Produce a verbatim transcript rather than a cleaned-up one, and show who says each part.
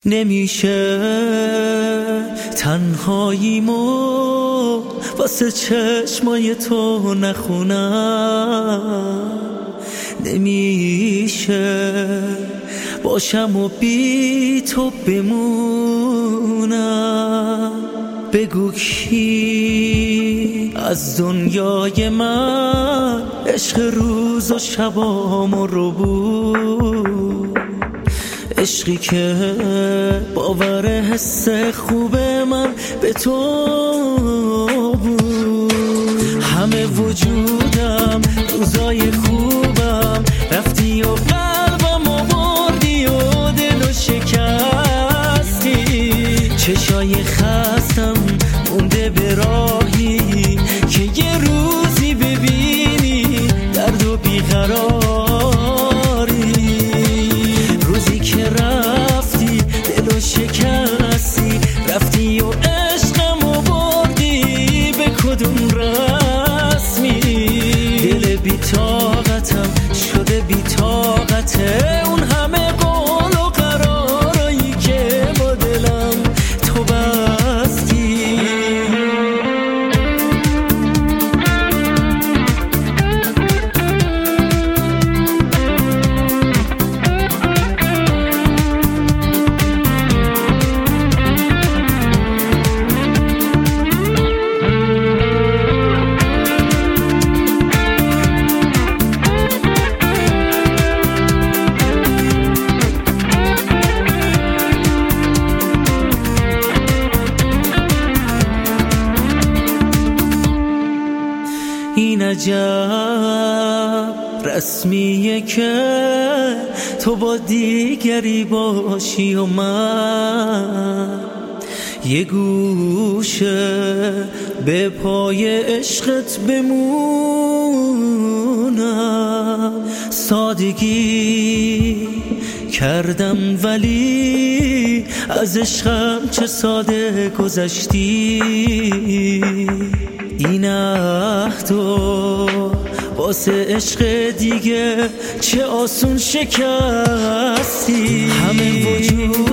Speaker 1: نمیشه تنهاییمو واسه چشمای تو نخونم، نمیشه باشم و بی تو بمونم. بگو کی از دنیای من عشق روز و شبامو رو بود، عشقی که باور حس خوب من به تو بود. همه وجودم روزای خوبم رفتی و قلبم و بردی و دل و شکستی، چشای خستم مونده به راهی که یه روزی ببینی درد و بیقراری. روزی که رفتی دل و شکستی، رفتی و عشقم و بردی به کدوم رسمی. دل بی طاقتم شده بی طاقته، اون همه قول و قرارایی که با دلم تو بستی. این عجب رسمیه که تو با دیگری باشی و من یه گوشه به پای عشقت بمونم. سادگی کردم ولی از عشقم چه ساده گذشتی. این عهدو واسه عشق دیگه چه آسون شکستی. همه وجود